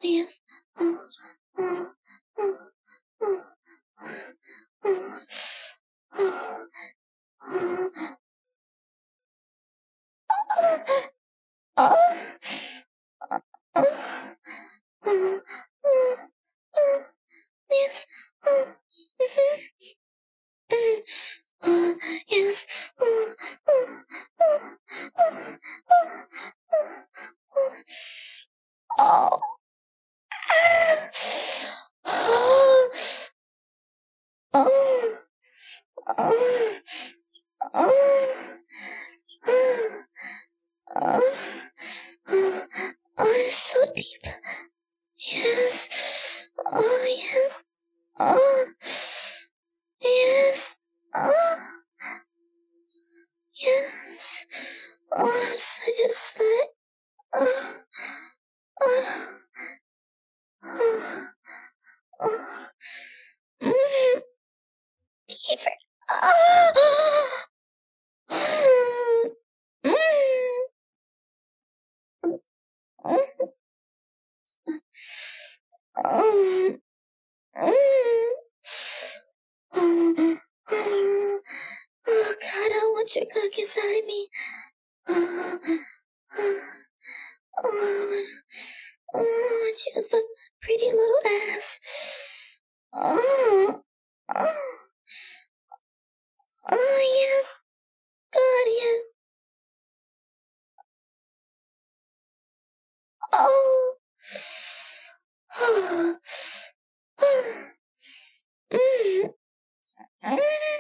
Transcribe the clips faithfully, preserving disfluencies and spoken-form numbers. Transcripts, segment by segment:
Yes. Oh, oh, oh, oh, oh, oh, oh, oh, oh, oh, oh, oh, yes. Oh, mhm, mhm, oh, yes. Oh, oh, oh, oh, oh, oh, oh, oh, oh, oh, oh, oh, oh, oh, oh, it's so deep. Yes. Oh, yes. Oh, yes. Oh, yes. Oh, I'm such a slut. Oh, oh, oh, oh. Mm, deeper. Oh, mm, mm, mm, mm. Oh, oh, oh, God, I want your cock inside me. Oh, oh, oh, oh, I want you to fuck my pretty little ass. Oh, oh, oh, yes, God, yes. Oh, oh, oh, mm, mm,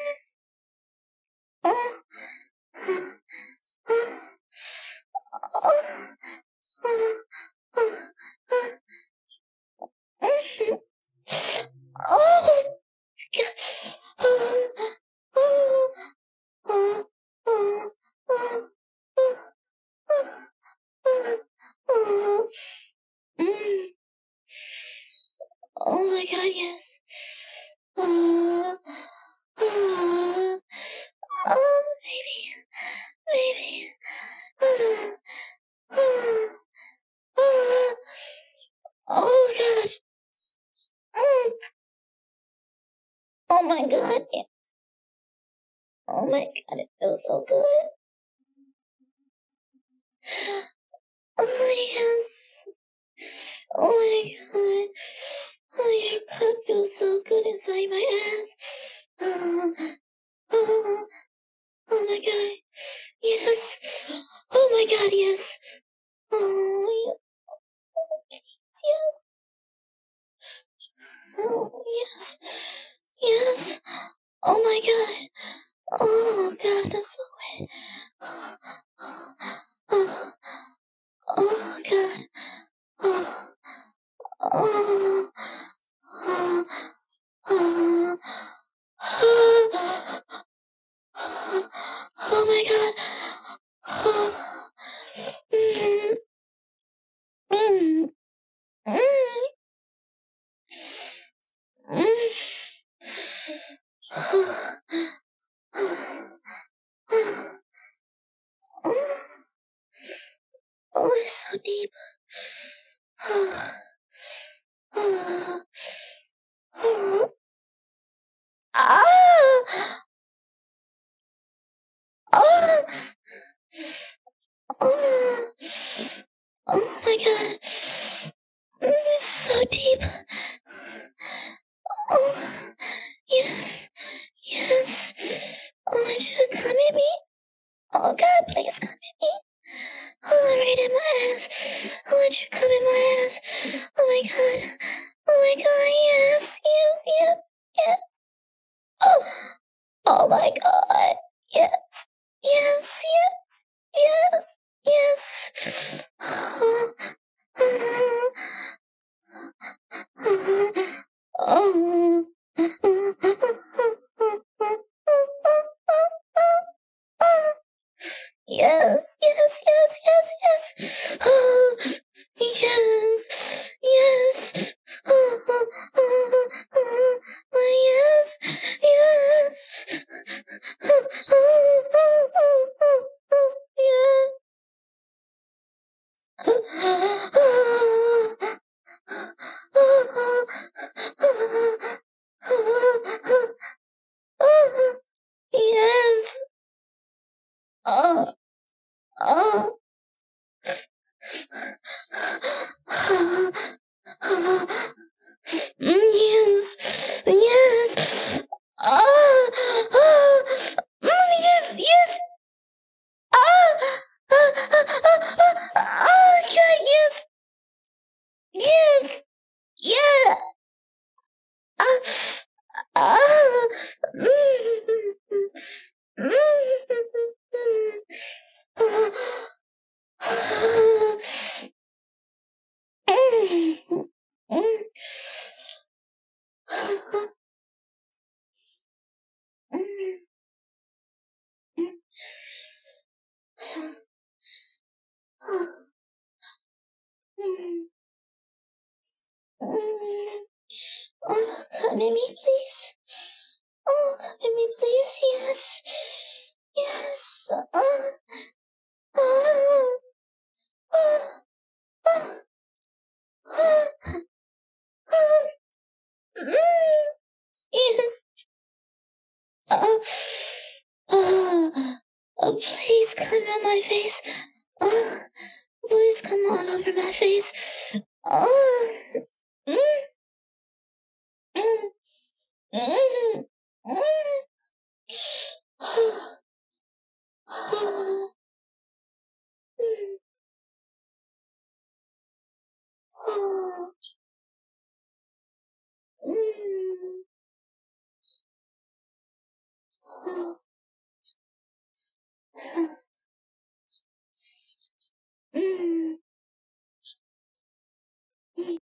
oh, oh, oh, oh, oh, oh, oh, oh, God. Oh, oh, oh, oh, oh, oh, oh, oh, mm. Oh my God, yes. Uh, uh, oh, baby, baby. Uh, uh, uh, oh gosh. Mm. Oh my God. Yeah. Oh my God, it feels so good. Oh yes. Oh my God. Oh, your cock feels so good inside my ass. Oh, oh, oh my God. Yes. Oh my God, yes. Oh, yes. Oh, yes. Yes. Oh my God. Oh God, that's so wet. Oh, oh, oh God. Oh, oh, oh, oh, oh, oh my God. Oh, mm, mm, mm, mm. Oh, oh, oh, oh, it's so deep. Oh, oh, oh, ah, oh, oh, oh my God. It's so deep. Oh, yes, yes. I want you to come at me. Oh God, please come at me. Oh, right in my ass. I want you to come in my ass. Oh my God. Oh my God, yes, yes, yes, yes. Oh, oh my God. Yes, yes, yes, yes, yes. Oh, oh, oh, oh. Yes, yes. Oh, oh, yes, yes. Oh, oh, oh, oh, oh, oh, God, yes, yes, yeah. Oh, oh, mm, mm, mm, mm, Oh, come to me, please. Oh, come to me, please. Yes. Yes. Oh, oh, oh, oh, oh, oh, mm, yes. Oh, oh, oh, please come on my face. Oh, please come all over my face. Oh, mm, mm, mm, mm. Oh, oh, mm, oh, mm, oh, mm.